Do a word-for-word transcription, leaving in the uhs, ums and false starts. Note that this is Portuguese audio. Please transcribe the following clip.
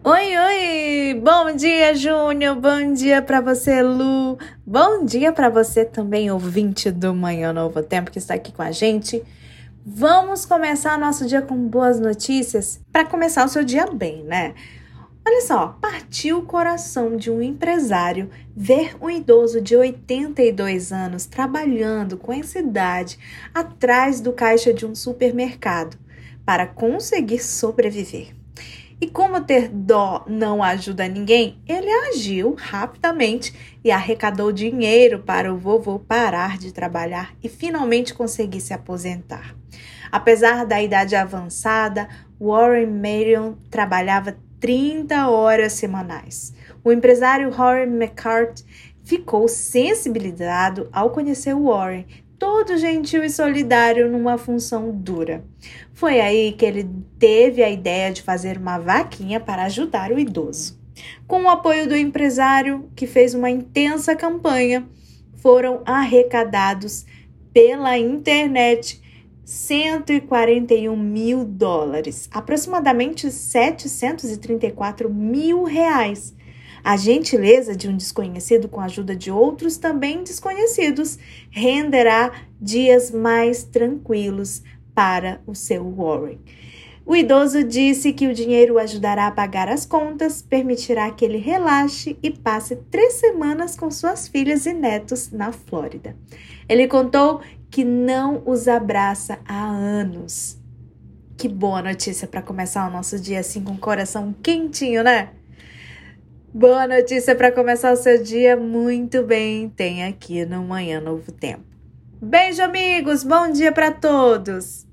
Oi, oi! Bom dia, Júnior! Bom dia para você, Lu! Bom dia para você também, ouvinte do Manhã Novo Tempo, que está aqui com a gente. Vamos começar nosso dia com boas notícias para começar o seu dia bem, né? Olha só, partiu o coração de um empresário ver um idoso de oitenta e dois anos trabalhando com essa idade atrás do caixa de um supermercado para conseguir sobreviver. E como ter dó não ajuda ninguém, ele agiu rapidamente e arrecadou dinheiro para o vovô parar de trabalhar e finalmente conseguir se aposentar. Apesar da idade avançada, Warren Marion trabalhava trinta horas semanais. O empresário Warren McCart ficou sensibilizado ao conhecer Warren, todo gentil e solidário numa função dura. Foi aí que ele teve a ideia de fazer uma vaquinha para ajudar o idoso. Com o apoio do empresário, que fez uma intensa campanha, foram arrecadados pela internet cento e quarenta e um mil dólares, aproximadamente setecentos e trinta e quatro mil reais. A gentileza de um desconhecido com a ajuda de outros também desconhecidos renderá dias mais tranquilos para o seu Warren. O idoso disse que o dinheiro o ajudará a pagar as contas, permitirá que ele relaxe e passe três semanas com suas filhas e netos na Flórida. Ele contou que não os abraça há anos. Que boa notícia para começar o nosso dia assim com o coração quentinho, né? Boa notícia para começar o seu dia muito bem, tem aqui no Manhã Novo Tempo. Beijo, amigos! Bom dia para todos!